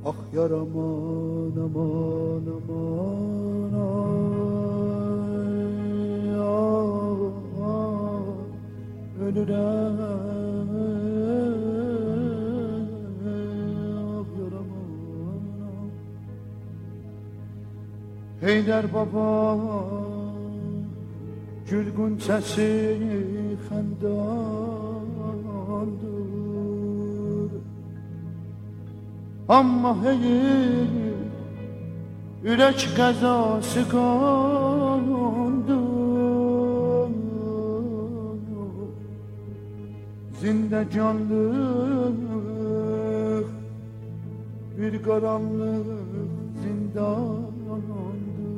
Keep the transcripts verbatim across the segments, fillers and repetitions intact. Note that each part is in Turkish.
Ah yar aman aman aman ay, ah, ah, ölürüm ah yar aman. Heydər baba gülgün səsi xəndandır, amma hey ürək qəzası qandır. Zindəcanlıq bir qaranlıq zindandır.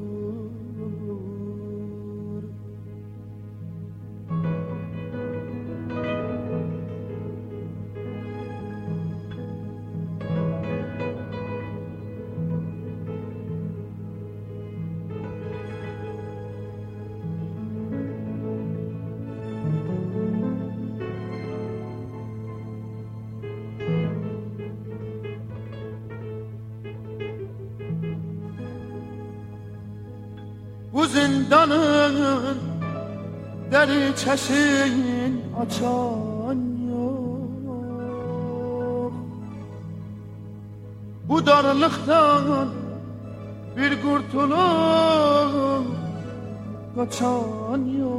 Bu zindanın deriçesini açan yok. Bu darlıktan bir kurtulup kaçan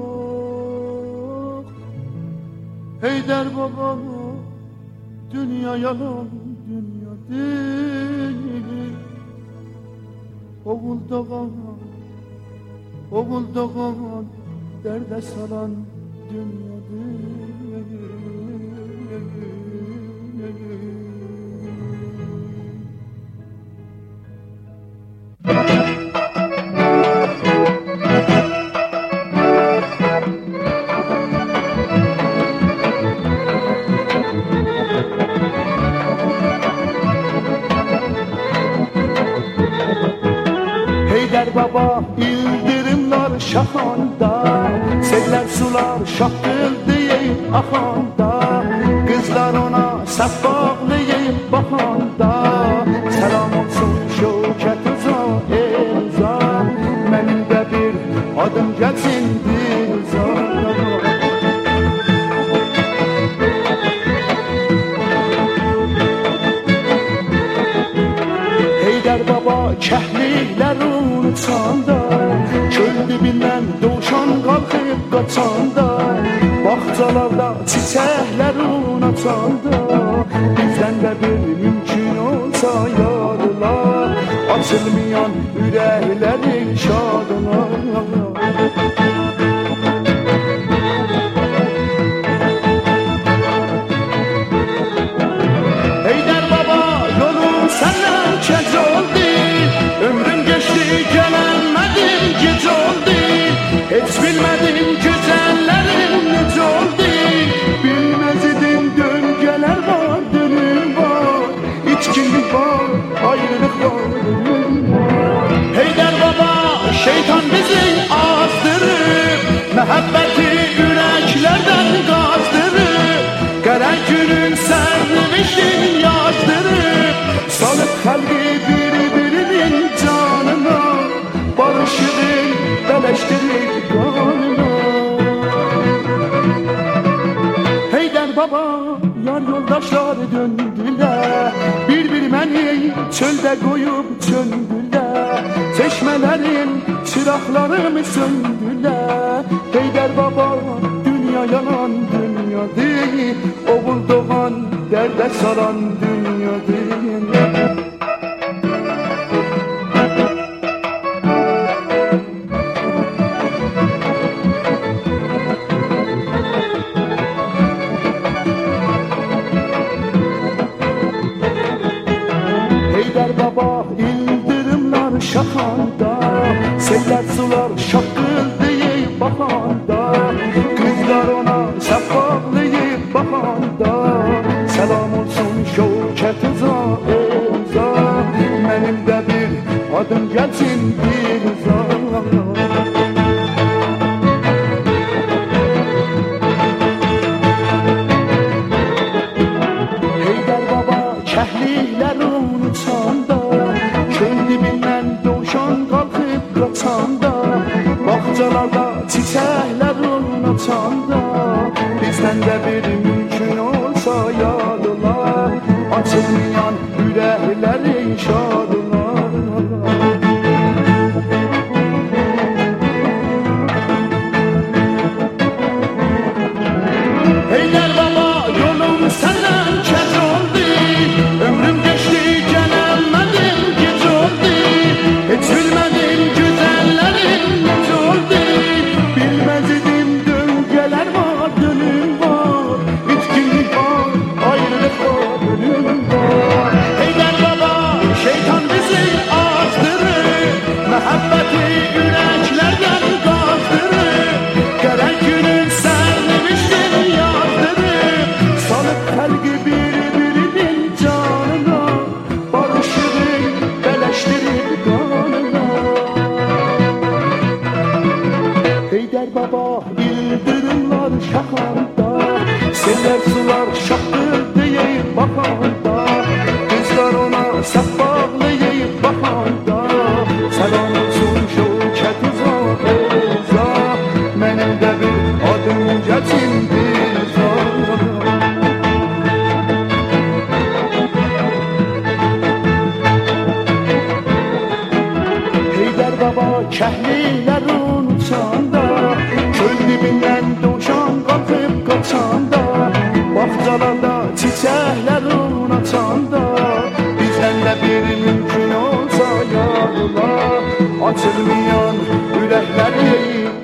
yok. Heydər baba, dünya yalan, dünya değil. Oğul doğan, oğul doğan, derde salan dünya değil. Heydər baba ildirimler şahanda, seller sular şakkıldıyım ahanda. Kızlar ona saf bağlıyım bakanda. Selam olsun Şevket Uza Elza, benim de bir adım gelsin Dilza. Heydər baba kəhliklər unutsanda, çöl dibindən dovşan qalxıb qaçanda, bağçalarda çiçəklər unutsanda, bizdən də bir mümkün olsa yarlar, açılmayan ürəklərin şadına. Heydər baba yolun səndən kəc oldu, ömrüm geçti gelemedim gec oldu. Hiç bilmedim güzellerin nece oldu. Bilmez idim döngeler var, dönüm var, içkinlik var, ayrılık var, ölüm var. Heydər baba şeytan bizi azdırır, mehabbeti yüreklerden gazdırır. Qara günün sərnişin yazdırır, salıp kalbi birbirinin canına, barışırır, beleştirir kanına. Heydər baba yar yoldaşlar döndüler, bir-bir məni çöldə qoyub çöndülər. Çeşmələrin çıraqlarımı söndülər. Heydər baba dünya yalan dünya değil, oğul doğan dərdə saran dünya değil. Heydər baba ildirimler şahanda, seller sular şakkıldıyıb bakanda. Kızlar ona saf bağlıyıb bakanda. Selam olsun Şevket Uza Elza, benim de bir adım gelsin Dilza. Heydər baba kəhliklər unutsanda, olsa yadılar, açılmayan yüreklerin şadılar. Heydər baba yolum senden kez oldu, ömrüm geçti gelemedim geç oldu. Hiç bilmedim güzellerin geç oldu, bilmez idim döngeler var dönüm var, bitkinlik var ayrılık var dönüm var. Heydər baba şeytan bizi azdırır, mehabbeti yüreklerden kazdırır. Gerek günün serlemiştir yazdırır, salıp telgi birbirinin canına, barışırır beleştirir kanına. Heydər baba yıldırımlar şakanda, seller sular şakırdıyıp bakanda, kızlar ona sap bağlıyıp bakanda. Selam olsun şevket uza, benim de bir adım geçimdir zara. Heydər baba kəhliler unutsanda, çöl dibinden duşan kalkıp kaçanda, bahçalarda çiçekler unatsanda, bizden de bir mümkün olsa yadılar, açılmayan yürekleri